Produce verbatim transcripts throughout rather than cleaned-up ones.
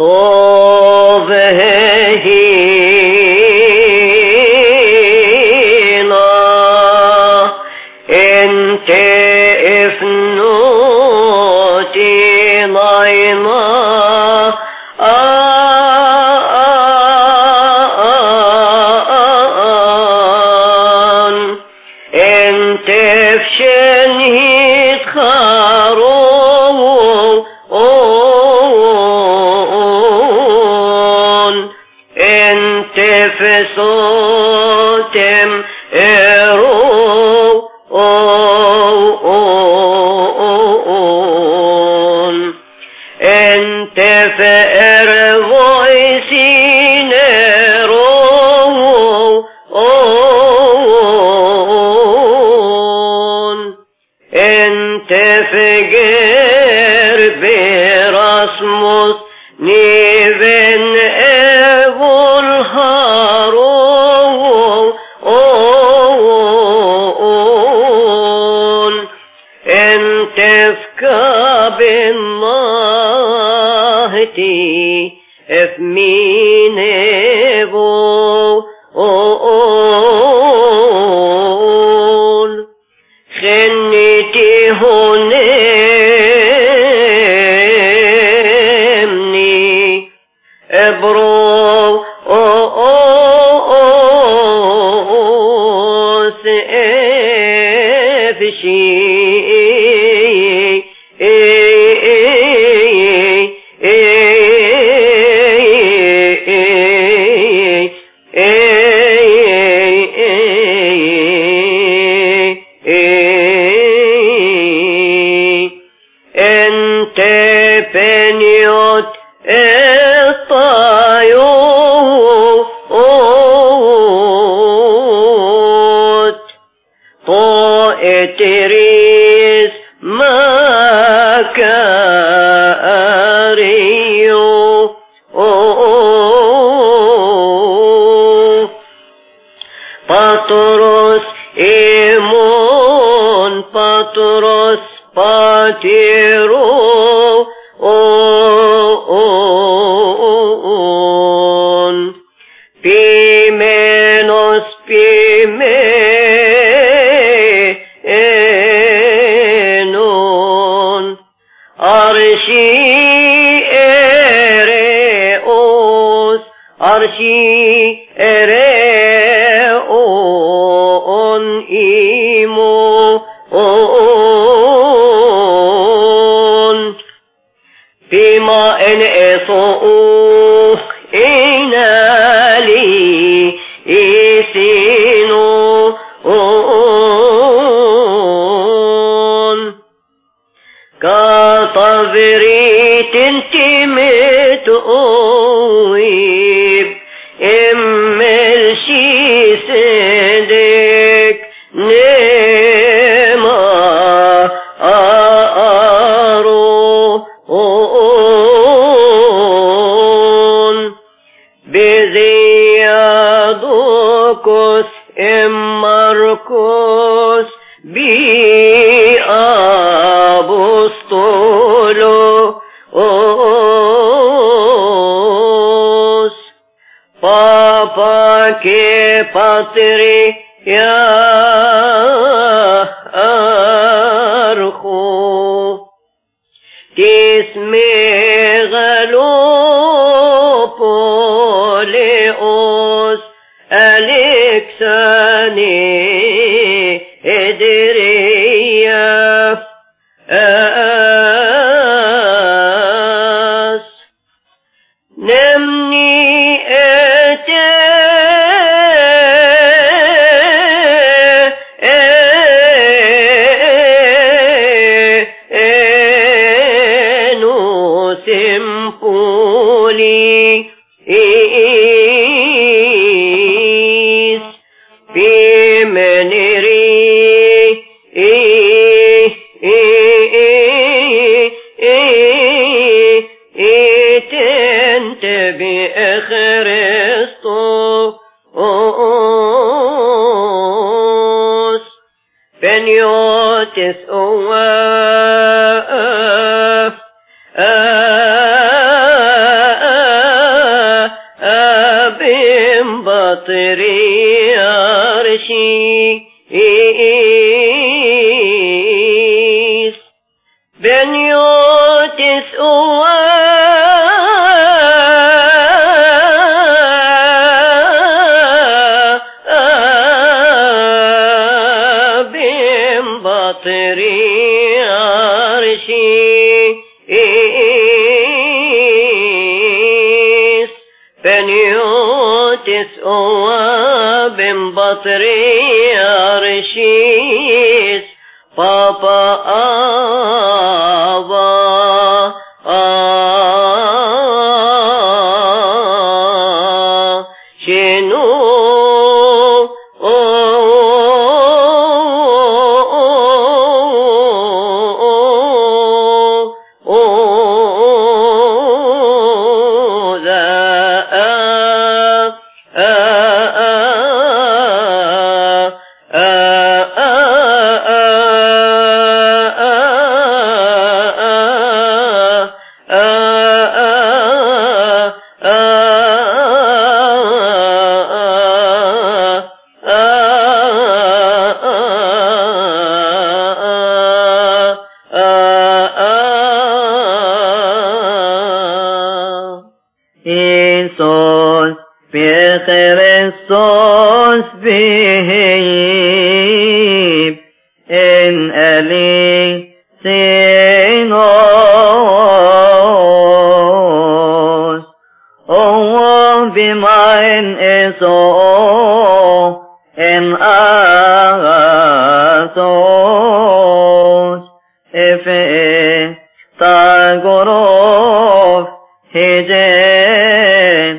طوب هينا انت افنوتي ناينا انت فشنهي تخارون انت فسوتم ارون انت فارغويسين ارون انت فقر برسمس نيفن اول هارون انت فكاب الناهتي افمين ابو خنتي هنمني ابرو انت بنيوت الطيوت طائتريس ما كاريو بطرس ايمون بطرس باتيرو اون بيمينوس بيمينون أرشي إريوس أرشي إريون إيمو بما إن إصوء إنالي إسينو كطفريت انتمت أويب إملشي صدق نما أرون بزيادوكس إماركوس بأبوستولو أوس بابا كي باتري يا أرخو تسمي غلوبوليوس أليكساني إدريا أس نمني أتى أنو سمبولي إيس بمنري إتنت بأخرستوس بنيوتس أواف بطريرشيس بنيوتس أوابم بطريرشيس بنيوتس أوابم بطريرشيس بابا آبا آه شنو Iisus, Christos beheb, en eli senos, o bimain eso, en asos, efe tagorov, hejen,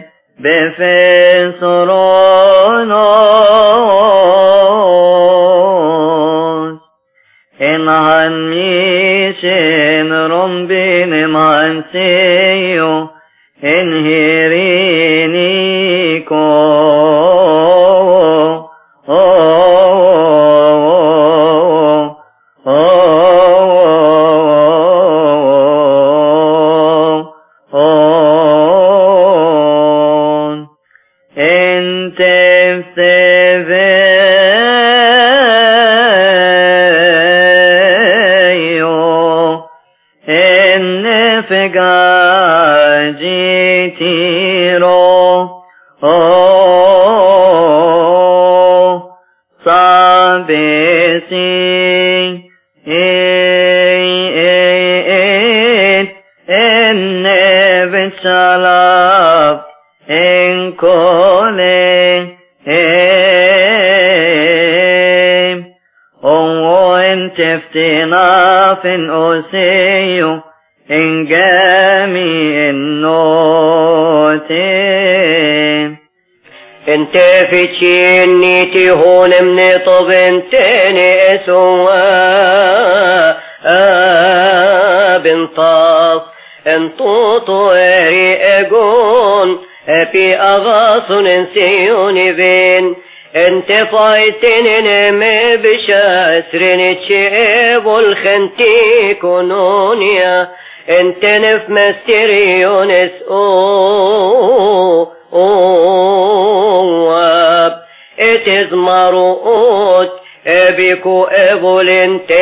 befesoronos, en han misen rombin man seyo, en hiriniko, oh, oh, oh, Gagitiro, oh, sabesi, et, enne vichalab, en cole, em, o en teftina fin oseo, en جميع النوتين انت في تشيني هون من طبنتني اسوا بنطاف انطوطو اري اقون ابي اغاصن انسيوني بين انت فايتين نمي بشاسرين تشيب والخنتي كونونيا انت نف مستريونس او اواب اتز مروت ابيكو ابول انت